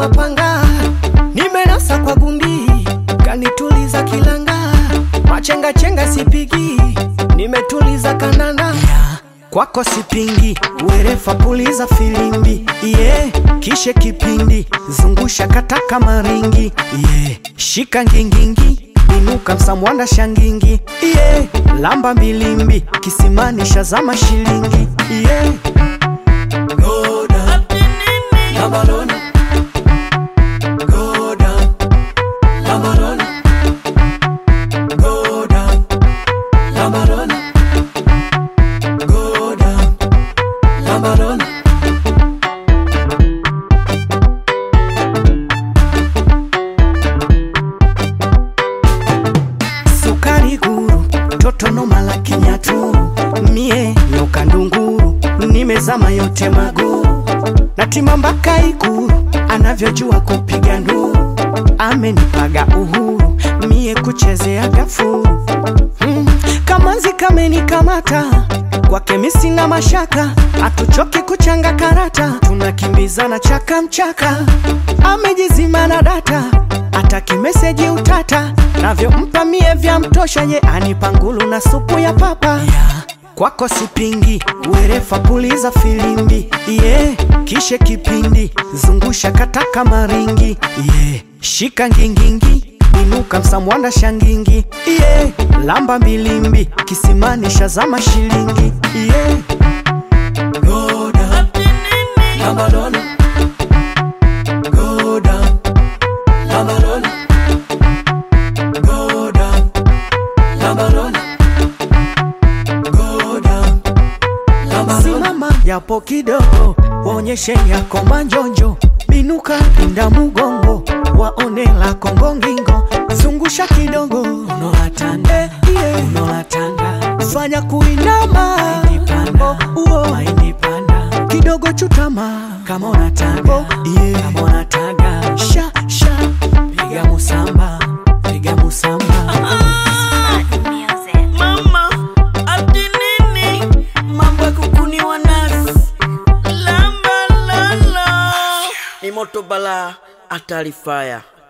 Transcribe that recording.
mapanga, nimenasa kwa gundi, kanituliza kilanga, machenga chenga sipigi, nimetuliza kananda. Kwako sipingi, werefa puliza filimbi, kishe kipindi, zungusha kataka maringi, shika ngingingi, inuka msamwanda shangingi, lamba milimbi, kisimani shazama shilingi, Go down, Lamarona. Go down, Lamarona. Go down, Lamarona. Go down, Lamarona. Sukari guru, toto no malaki nyaturu, mie nyoka ndunguru, nimezama yote maguru, natima mpaka Ikulu, anavyojua kupiga nduru, amenipaga uhuru, mie kuchezea gafuru. Kamanzi kamenikamata, kwake mimi sina mashaka, atuchoki kuchanga karata, tunakimbizana chaka mchaka, amejizima na data, ataki meseji utata, navyompa mie vya mtosha, ye anipa ngulu na supu ya papa. Kwako sipingi, werefa puliza filimbi, kishe kipindi, zungusha kataka maringi, shika ngingingi, inuka msamwanda shangingi, lamba milimbi, kisimani shazama shilingi, Go down, Lamarona. Go down, Lamarona. Go down, Lamarona. Go down, Lamarona. Simama yapo kidogo, wonyeshe yako manjonjo, binuka pinda mugongo, waone la kongongingo, zungusha kidogo, unoatanda, unoatanda, fanya kuinama, maindipanda, kidogo chutama, kama unatanga, kama unatanga, sha, piga musamba, piga musamba. Mama, ati nini? Mambo ya kukuniwa nasi, lamba lala, ni moto bala, atari fire.